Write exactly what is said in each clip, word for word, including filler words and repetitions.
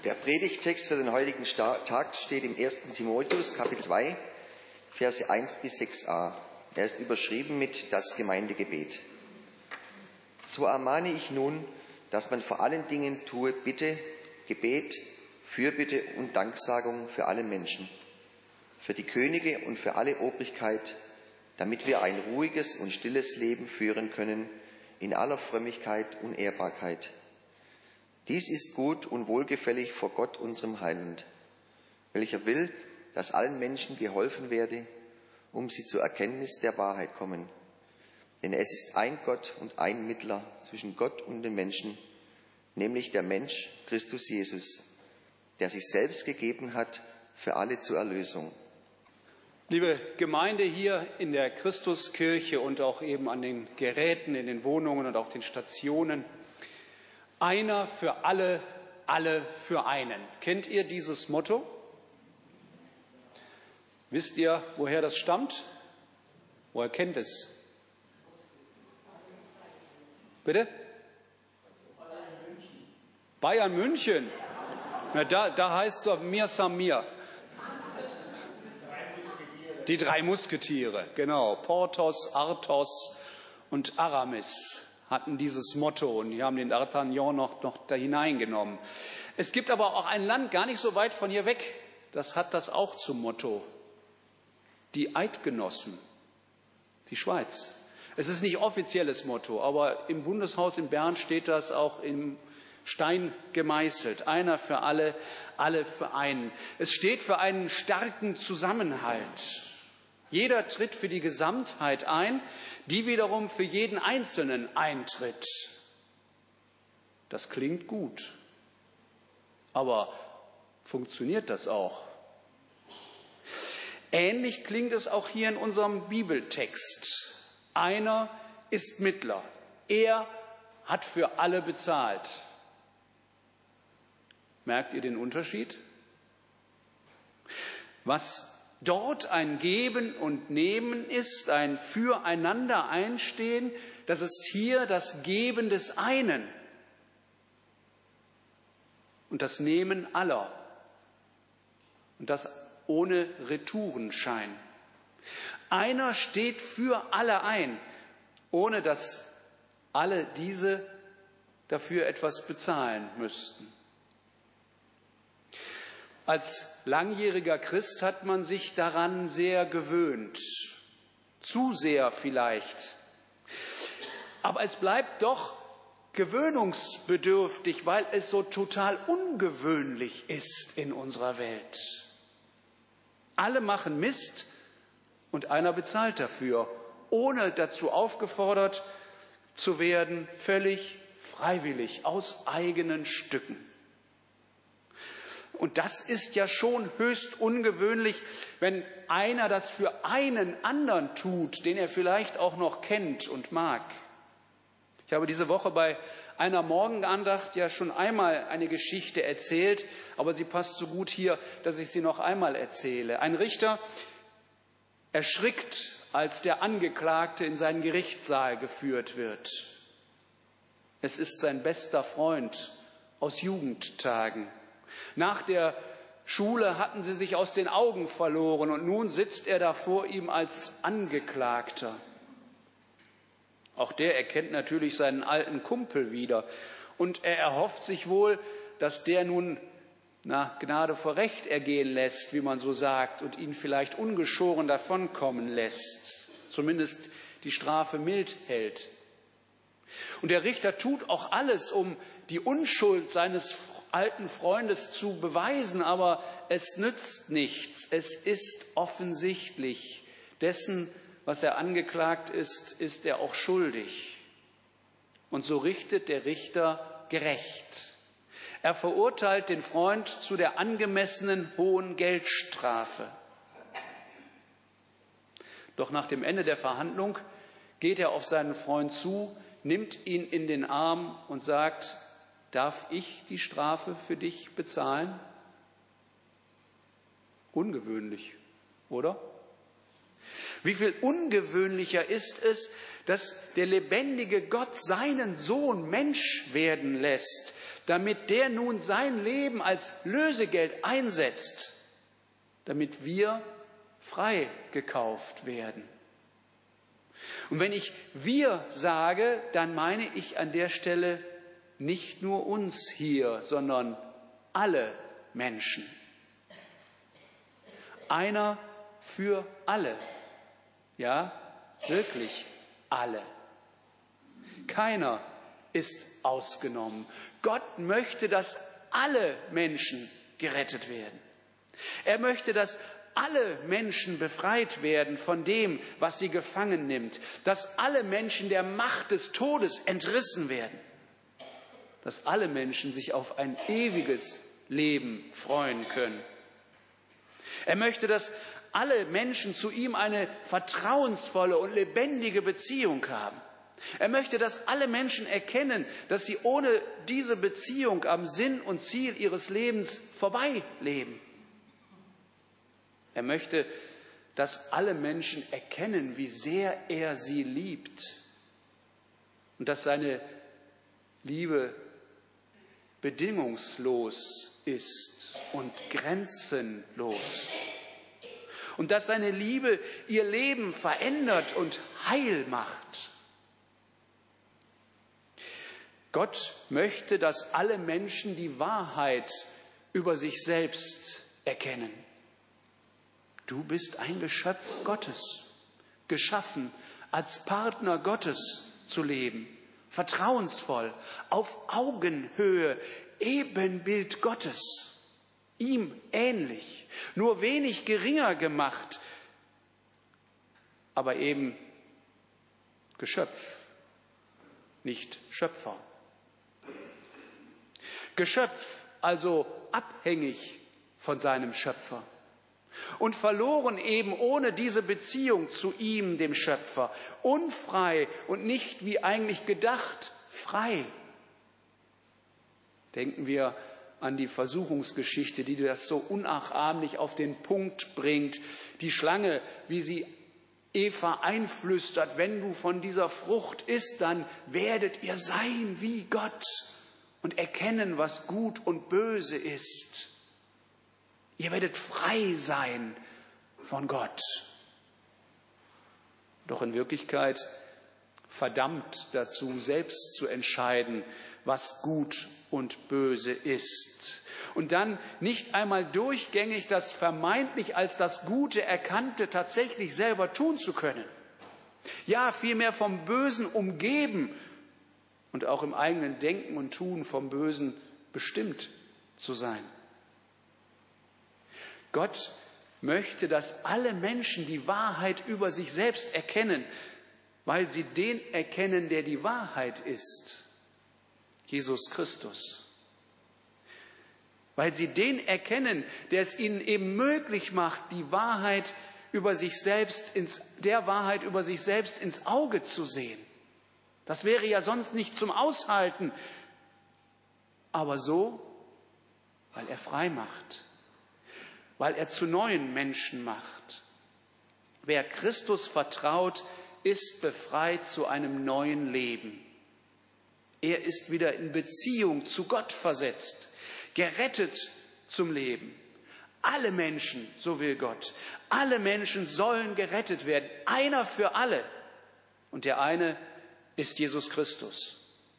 Der Predigttext für den heutigen Tag steht im ersten Timotheus, Kapitel zwei, Verse eins bis sechs a. Er ist überschrieben mit das Gemeindegebet. So ermahne ich nun, dass man vor allen Dingen tue Bitte, Gebet, Fürbitte und Danksagung für alle Menschen, für die Könige und für alle Obrigkeit, damit wir ein ruhiges und stilles Leben führen können, in aller Frömmigkeit und Ehrbarkeit. Dies ist gut und wohlgefällig vor Gott, unserem Heiland, welcher will, dass allen Menschen geholfen werde, um sie zur Erkenntnis der Wahrheit kommen. Denn es ist ein Gott und ein Mittler zwischen Gott und den Menschen, nämlich der Mensch Christus Jesus, der sich selbst gegeben hat für alle zur Erlösung. Liebe Gemeinde hier in der Christuskirche und auch eben an den Geräten, in den Wohnungen und auf den Stationen, einer für alle, alle für einen. Kennt ihr dieses Motto? Wisst ihr, woher das stammt? Woher kennt es? Bitte? Bayern München. Na, da, da heißt es mir Samir. Die drei Musketiere, genau. Porthos, Athos und Aramis hatten dieses Motto und die haben den D'Artagnan noch, noch da hineingenommen. Es gibt aber auch ein Land gar nicht so weit von hier weg, das hat das auch zum Motto. Die Eidgenossen, die Schweiz. Es ist nicht offizielles Motto, aber im Bundeshaus in Bern steht das auch im Stein gemeißelt. Einer für alle, alle für einen. Es steht für einen starken Zusammenhalt. Jeder tritt für die Gesamtheit ein, die wiederum für jeden Einzelnen eintritt. Das klingt gut. Aber funktioniert das auch? Ähnlich klingt es auch hier in unserem Bibeltext. Einer ist Mittler. Er hat für alle bezahlt. Merkt ihr den Unterschied? Was dort ein Geben und Nehmen ist, ein Füreinander einstehen, das ist hier das Geben des einen und das Nehmen aller. Und das ohne Retourenschein. Einer steht für alle ein, ohne dass alle diese dafür etwas bezahlen müssten. Als langjähriger Christ hat man sich daran sehr gewöhnt, zu sehr vielleicht. Aber es bleibt doch gewöhnungsbedürftig, weil es so total ungewöhnlich ist in unserer Welt. Alle machen Mist und einer bezahlt dafür, ohne dazu aufgefordert zu werden, völlig freiwillig, aus eigenen Stücken. Und das ist ja schon höchst ungewöhnlich, wenn einer das für einen anderen tut, den er vielleicht auch noch kennt und mag. Ich habe diese Woche bei einer Morgenandacht ja schon einmal eine Geschichte erzählt, aber sie passt so gut hier, dass ich sie noch einmal erzähle. Ein Richter erschrickt, als der Angeklagte in seinen Gerichtssaal geführt wird. Es ist sein bester Freund aus Jugendtagen. Nach der Schule hatten sie sich aus den Augen verloren und nun sitzt er da vor ihm als Angeklagter. Auch der erkennt natürlich seinen alten Kumpel wieder und er erhofft sich wohl, dass der nun na, Gnade vor Recht ergehen lässt, wie man so sagt, und ihn vielleicht ungeschoren davonkommen lässt, zumindest die Strafe mild hält. Und der Richter tut auch alles, um die Unschuld seines alten Freundes zu beweisen, aber es nützt nichts. Es ist offensichtlich, dessen, was er angeklagt ist, ist er auch schuldig. Und so richtet der Richter gerecht. Er verurteilt den Freund zu der angemessenen hohen Geldstrafe. Doch nach dem Ende der Verhandlung geht er auf seinen Freund zu, nimmt ihn in den Arm und sagt: Darf ich die Strafe für dich bezahlen? Ungewöhnlich, oder? Wie viel ungewöhnlicher ist es, dass der lebendige Gott seinen Sohn Mensch werden lässt, damit der nun sein Leben als Lösegeld einsetzt, damit wir frei gekauft werden. Und wenn ich wir sage, dann meine ich an der Stelle nicht nur uns hier, sondern alle Menschen. Einer für alle. Ja, wirklich alle. Keiner ist ausgenommen. Gott möchte, dass alle Menschen gerettet werden. Er möchte, dass alle Menschen befreit werden von dem, was sie gefangen nimmt. Dass alle Menschen der Macht des Todes entrissen werden. Dass alle Menschen sich auf ein ewiges Leben freuen können. Er möchte, dass alle Menschen zu ihm eine vertrauensvolle und lebendige Beziehung haben. Er möchte, dass alle Menschen erkennen, dass sie ohne diese Beziehung am Sinn und Ziel ihres Lebens vorbeileben. Er möchte, dass alle Menschen erkennen, wie sehr er sie liebt und dass seine Liebe bedingungslos ist und grenzenlos. Und dass seine Liebe ihr Leben verändert und heil macht. Gott möchte, dass alle Menschen die Wahrheit über sich selbst erkennen. Du bist ein Geschöpf Gottes, geschaffen, als Partner Gottes zu leben, vertrauensvoll, auf Augenhöhe, Ebenbild Gottes, ihm ähnlich, nur wenig geringer gemacht, aber eben Geschöpf, nicht Schöpfer. Geschöpf, also abhängig von seinem Schöpfer. Und verloren eben ohne diese Beziehung zu ihm, dem Schöpfer. Unfrei und nicht wie eigentlich gedacht, frei. Denken wir an die Versuchungsgeschichte, die das so unnachahmlich auf den Punkt bringt. Die Schlange, wie sie Eva einflüstert, wenn du von dieser Frucht isst, dann werdet ihr sein wie Gott und erkennen, was gut und böse ist. Ihr werdet frei sein von Gott. Doch in Wirklichkeit verdammt dazu, selbst zu entscheiden, was gut und böse ist. Und dann nicht einmal durchgängig das vermeintlich als das Gute Erkannte tatsächlich selber tun zu können. Ja, vielmehr vom Bösen umgeben und auch im eigenen Denken und Tun vom Bösen bestimmt zu sein. Gott möchte, dass alle Menschen die Wahrheit über sich selbst erkennen, weil sie den erkennen, der die Wahrheit ist, Jesus Christus. Weil sie den erkennen, der es ihnen eben möglich macht, die Wahrheit über sich selbst ins, der Wahrheit über sich selbst ins Auge zu sehen. Das wäre ja sonst nicht zum Aushalten, aber so, weil er frei macht. Weil er zu neuen Menschen macht. Wer Christus vertraut, ist befreit zu einem neuen Leben. Er ist wieder in Beziehung zu Gott versetzt, gerettet zum Leben. Alle Menschen, so will Gott, alle Menschen sollen gerettet werden, einer für alle. Und der eine ist Jesus Christus.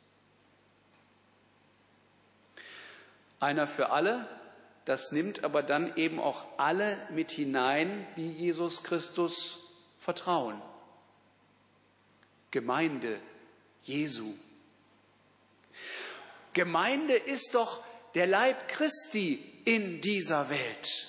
Einer für alle. Das nimmt aber dann eben auch alle mit hinein, die Jesus Christus vertrauen. Gemeinde Jesu. Gemeinde ist doch der Leib Christi in dieser Welt.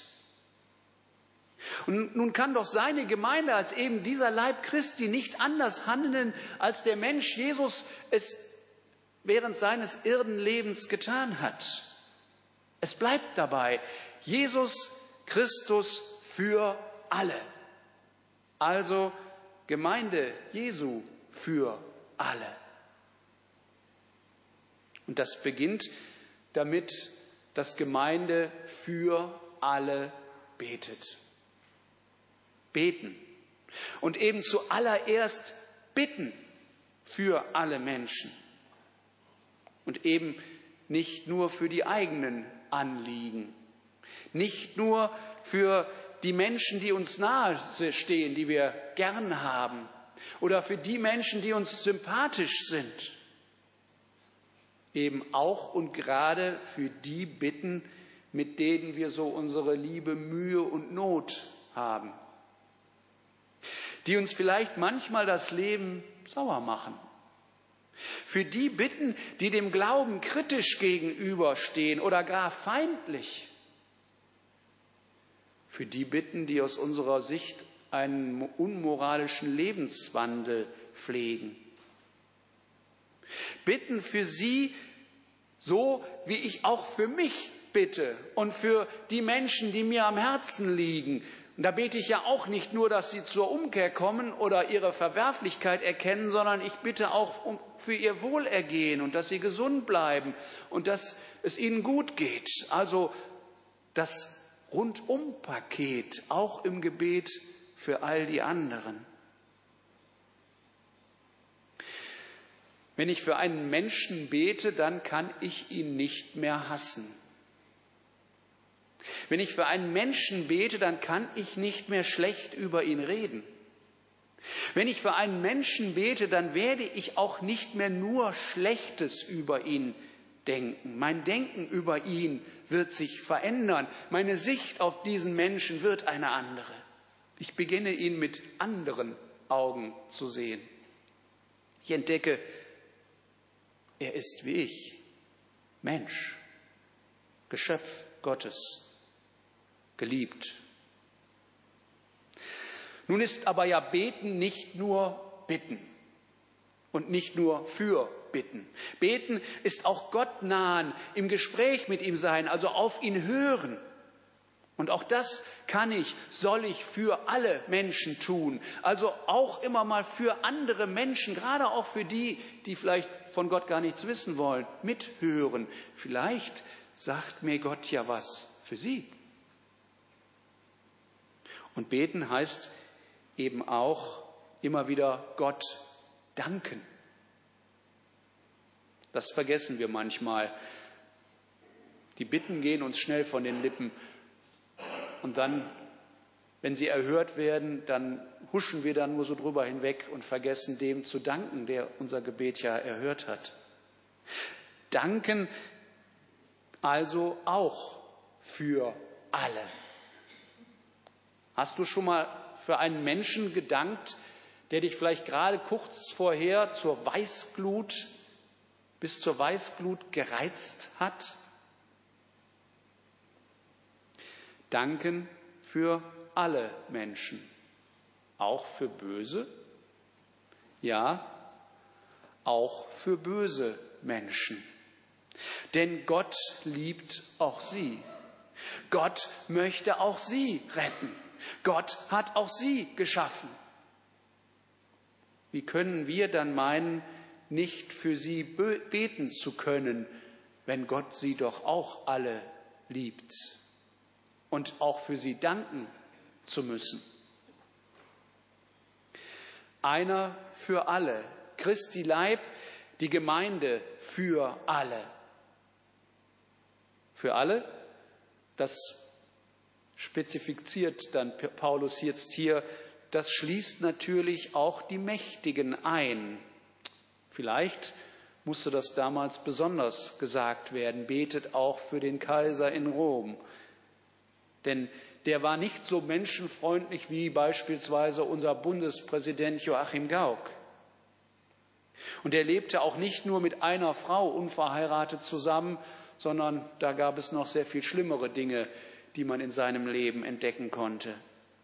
Und nun kann doch seine Gemeinde als eben dieser Leib Christi nicht anders handeln, als der Mensch Jesus es während seines Erdenlebens getan hat. Es bleibt dabei, Jesus Christus für alle. Also Gemeinde Jesu für alle. Und das beginnt damit, dass Gemeinde für alle betet. Beten. Und eben zuallererst bitten für alle Menschen. Und eben nicht nur für die eigenen Anliegen, nicht nur für die Menschen, die uns nahe stehen, die wir gern haben, oder für die Menschen, die uns sympathisch sind, eben auch und gerade für die bitten, mit denen wir so unsere liebe Mühe und Not haben, die uns vielleicht manchmal das Leben sauer machen. Für die bitten, die dem Glauben kritisch gegenüberstehen oder gar feindlich. Für die bitten, die aus unserer Sicht einen unmoralischen Lebenswandel pflegen. Bitten für sie, so wie ich auch für mich bitte und für die Menschen, die mir am Herzen liegen. Und da bete ich ja auch nicht nur, dass sie zur Umkehr kommen oder ihre Verwerflichkeit erkennen, sondern ich bitte auch um, für ihr Wohlergehen und dass sie gesund bleiben und dass es ihnen gut geht. Also das Rundum-Paket, auch im Gebet für all die anderen. Wenn ich für einen Menschen bete, dann kann ich ihn nicht mehr hassen. Wenn ich für einen Menschen bete, dann kann ich nicht mehr schlecht über ihn reden. Wenn ich für einen Menschen bete, dann werde ich auch nicht mehr nur Schlechtes über ihn denken. Mein Denken über ihn wird sich verändern. Meine Sicht auf diesen Menschen wird eine andere. Ich beginne ihn mit anderen Augen zu sehen. Ich entdecke, er ist wie ich, Mensch, Geschöpf Gottes, geliebt. Nun ist aber ja Beten nicht nur Bitten und nicht nur für Bitten. Beten ist auch Gott nahen, im Gespräch mit ihm sein, also auf ihn hören. Und auch das kann ich, soll ich für alle Menschen tun. Also auch immer mal für andere Menschen, gerade auch für die, die vielleicht von Gott gar nichts wissen wollen, mithören. Vielleicht sagt mir Gott ja was für sie. Und beten heißt eben auch immer wieder Gott danken. Das vergessen wir manchmal. Die Bitten gehen uns schnell von den Lippen. Und dann, wenn sie erhört werden, dann huschen wir da nur so drüber hinweg und vergessen dem zu danken, der unser Gebet ja erhört hat. Danken also auch für alle. Hast du schon mal für einen Menschen gedankt, der dich vielleicht gerade kurz vorher zur Weißglut, bis zur Weißglut gereizt hat? Danken für alle Menschen, auch für Böse? Ja, auch für böse Menschen. Denn Gott liebt auch sie. Gott möchte auch sie retten. Gott hat auch sie geschaffen. Wie können wir dann meinen, nicht für sie beten zu können, wenn Gott sie doch auch alle liebt und auch für sie danken zu müssen? Einer für alle, Christi Leib, die Gemeinde für alle. Für alle, das spezifiziert dann Paulus jetzt hier, das schließt natürlich auch die Mächtigen ein. Vielleicht musste das damals besonders gesagt werden, betet auch für den Kaiser in Rom. Denn der war nicht so menschenfreundlich wie beispielsweise unser Bundespräsident Joachim Gauck. Und er lebte auch nicht nur mit einer Frau unverheiratet zusammen, sondern da gab es noch sehr viel schlimmere Dinge, die man in seinem Leben entdecken konnte.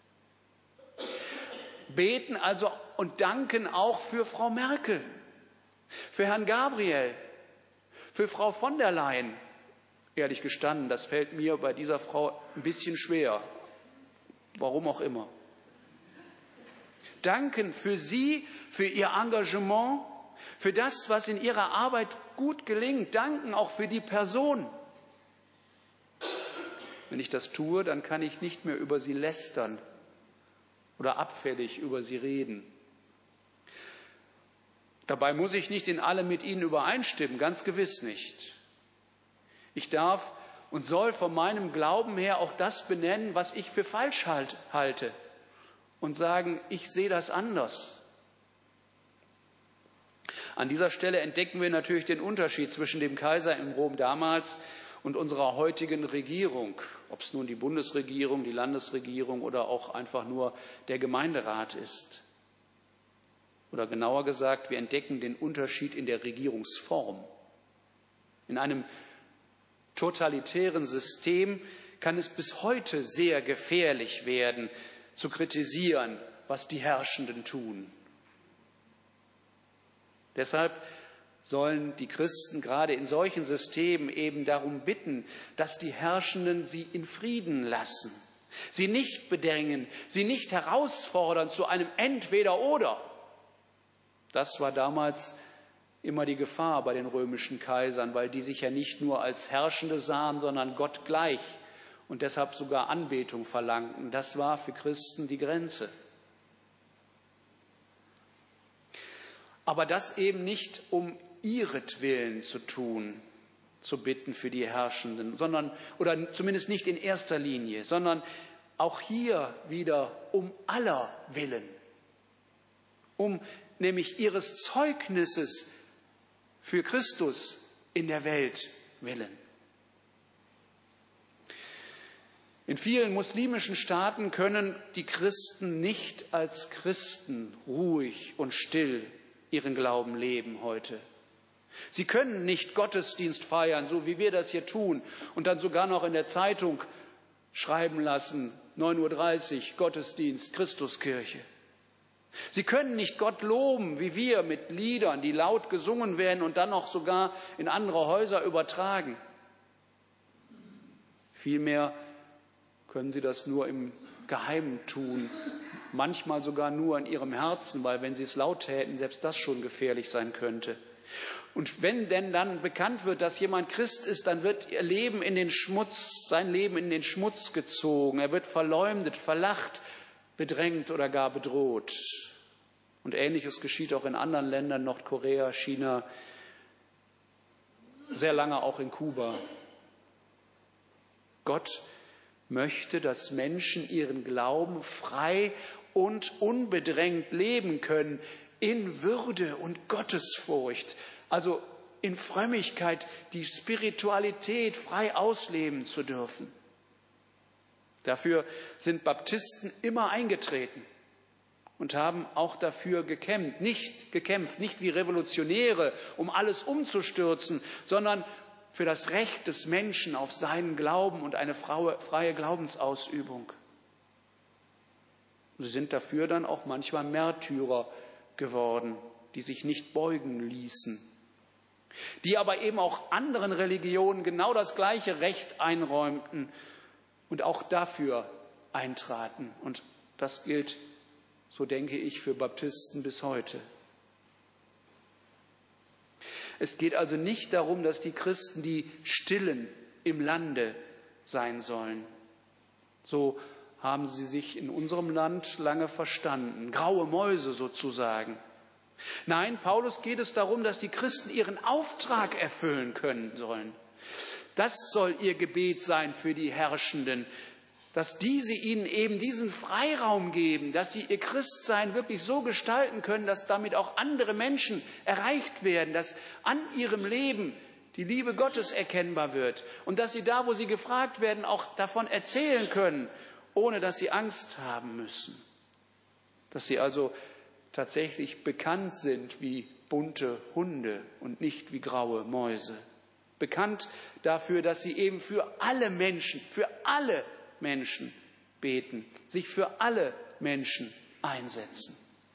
Beten also und danken auch für Frau Merkel, für Herrn Gabriel, für Frau von der Leyen. Ehrlich gestanden, das fällt mir bei dieser Frau ein bisschen schwer. Warum auch immer. Danken für sie, für ihr Engagement, für das, was in ihrer Arbeit gut gelingt. Danken auch für die Person. Wenn ich das tue, dann kann ich nicht mehr über sie lästern oder abfällig über sie reden. Dabei muss ich nicht in allem mit ihnen übereinstimmen, ganz gewiss nicht. Ich darf und soll von meinem Glauben her auch das benennen, was ich für falsch halt, halte und sagen, ich sehe das anders. An dieser Stelle entdecken wir natürlich den Unterschied zwischen dem Kaiser in Rom damals und unserer heutigen Regierung, ob es nun die Bundesregierung, die Landesregierung oder auch einfach nur der Gemeinderat ist. Oder genauer gesagt, wir entdecken den Unterschied in der Regierungsform. In einem totalitären System kann es bis heute sehr gefährlich werden, zu kritisieren, was die Herrschenden tun. Deshalb sollen die Christen gerade in solchen Systemen eben darum bitten, dass die Herrschenden sie in Frieden lassen, sie nicht bedrängen, sie nicht herausfordern zu einem Entweder-Oder. Das war damals immer die Gefahr bei den römischen Kaisern, weil die sich ja nicht nur als Herrschende sahen, sondern Gott gleich und deshalb sogar Anbetung verlangten. Das war für Christen die Grenze. Aber das eben nicht um ihretwillen zu tun, zu bitten für die Herrschenden, sondern, oder zumindest nicht in erster Linie, sondern auch hier wieder um aller Willen, um nämlich ihres Zeugnisses für Christus in der Welt willen. In vielen muslimischen Staaten können die Christen nicht als Christen ruhig und still ihren Glauben leben heute. Sie können nicht Gottesdienst feiern, so wie wir das hier tun, und dann sogar noch in der Zeitung schreiben lassen, neun Uhr dreißig, Gottesdienst, Christuskirche. Sie können nicht Gott loben, wie wir, mit Liedern, die laut gesungen werden und dann noch sogar in andere Häuser übertragen. Vielmehr können sie das nur im Geheimen tun, manchmal sogar nur in ihrem Herzen, weil wenn sie es laut täten, selbst das schon gefährlich sein könnte. Und wenn denn dann bekannt wird, dass jemand Christ ist, dann wird ihr Leben in den Schmutz, sein Leben in den Schmutz gezogen. Er wird verleumdet, verlacht, bedrängt oder gar bedroht. Und Ähnliches geschieht auch in anderen Ländern, Nordkorea, China, sehr lange auch in Kuba. Gott möchte, dass Menschen ihren Glauben frei und unbedrängt leben können, in Würde und Gottesfurcht, also in Frömmigkeit, die Spiritualität frei ausleben zu dürfen. Dafür sind Baptisten immer eingetreten und haben auch dafür gekämpft, nicht gekämpft, nicht wie Revolutionäre, um alles umzustürzen, sondern für das Recht des Menschen auf seinen Glauben und eine freie Glaubensausübung. Sie sind dafür dann auch manchmal Märtyrer geworden, die sich nicht beugen ließen, die aber eben auch anderen Religionen genau das gleiche Recht einräumten und auch dafür eintraten. Und das gilt, so denke ich, für Baptisten bis heute. Es geht also nicht darum, dass die Christen die Stillen im Lande sein sollen. So haben sie sich in unserem Land lange verstanden, graue Mäuse sozusagen. Nein, Paulus geht es darum, dass die Christen ihren Auftrag erfüllen können sollen. Das soll ihr Gebet sein für die Herrschenden, dass diese ihnen eben diesen Freiraum geben, dass sie ihr Christsein wirklich so gestalten können, dass damit auch andere Menschen erreicht werden, dass an ihrem Leben die Liebe Gottes erkennbar wird und dass sie da, wo sie gefragt werden, auch davon erzählen können, ohne dass sie Angst haben müssen. Dass sie also tatsächlich bekannt sind wie bunte Hunde und nicht wie graue Mäuse. Bekannt dafür, dass sie eben für alle Menschen, für alle Menschen beten, sich für alle Menschen einsetzen.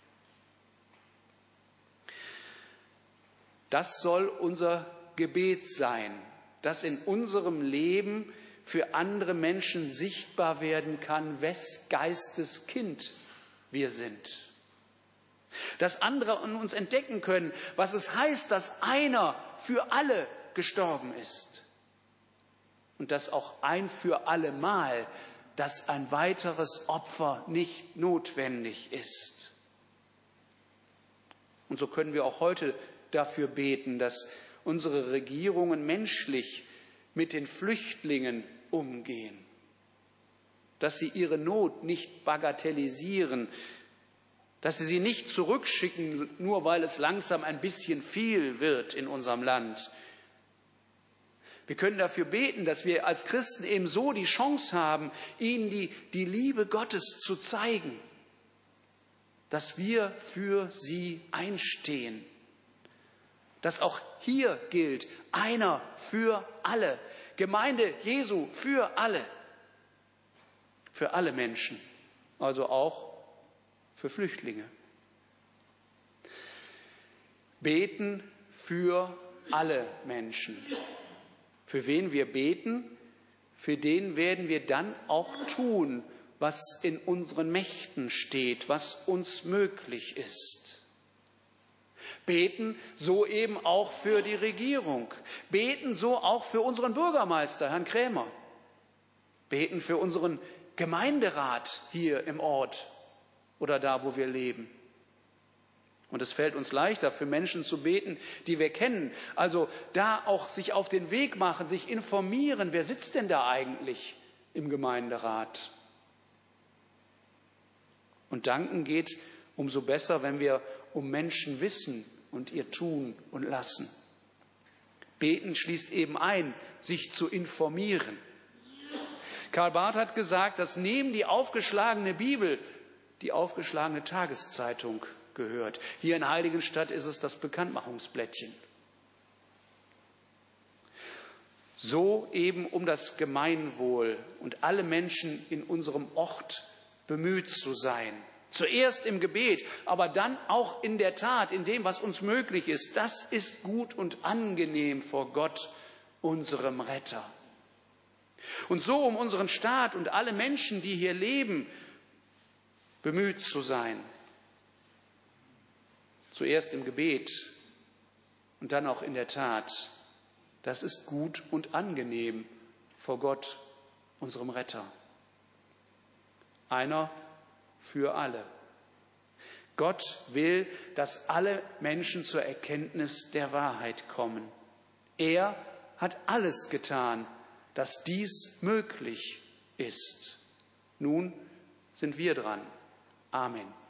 Das soll unser Gebet sein, dass in unserem Leben für andere Menschen sichtbar werden kann, wes Geistes Kind wir sind. Dass andere an uns entdecken können, was es heißt, dass einer für alle gestorben ist. Und dass auch ein für alle Mal, dass ein weiteres Opfer nicht notwendig ist. Und so können wir auch heute dafür beten, dass unsere Regierungen menschlich mit den Flüchtlingen umgehen, dass sie ihre Not nicht bagatellisieren, dass sie sie nicht zurückschicken, nur weil es langsam ein bisschen viel wird in unserem Land. Wir können dafür beten, dass wir als Christen eben so die Chance haben, ihnen die, die Liebe Gottes zu zeigen, dass wir für sie einstehen. Dass auch hier gilt, einer für alle, Gemeinde Jesu für alle, für alle Menschen, also auch für Flüchtlinge. Beten für alle Menschen. Für wen wir beten, für den werden wir dann auch tun, was in unseren Mächten steht, was uns möglich ist. Beten so eben auch für die Regierung. Beten so auch für unseren Bürgermeister, Herrn Krämer. Beten für unseren Gemeinderat hier im Ort oder da, wo wir leben. Und es fällt uns leichter, für Menschen zu beten, die wir kennen. Also da auch sich auf den Weg machen, sich informieren, wer sitzt denn da eigentlich im Gemeinderat? Und danken geht umso besser, wenn wir um Menschen wissen und ihr tun und lassen. Beten schließt eben ein, sich zu informieren. Karl Barth hat gesagt, dass neben die aufgeschlagene Bibel die aufgeschlagene Tageszeitung gehört. Hier in Heiligenstadt ist es das Bekanntmachungsblättchen. So eben um das Gemeinwohl und alle Menschen in unserem Ort bemüht zu sein. Zuerst im Gebet, aber dann auch in der Tat, in dem, was uns möglich ist. Das ist gut und angenehm vor Gott, unserem Retter. Und so um unseren Staat und alle Menschen, die hier leben, bemüht zu sein. Zuerst im Gebet und dann auch in der Tat. Das ist gut und angenehm vor Gott, unserem Retter. Einer für alle. Gott will, dass alle Menschen zur Erkenntnis der Wahrheit kommen. Er hat alles getan, dass dies möglich ist. Nun sind wir dran. Amen.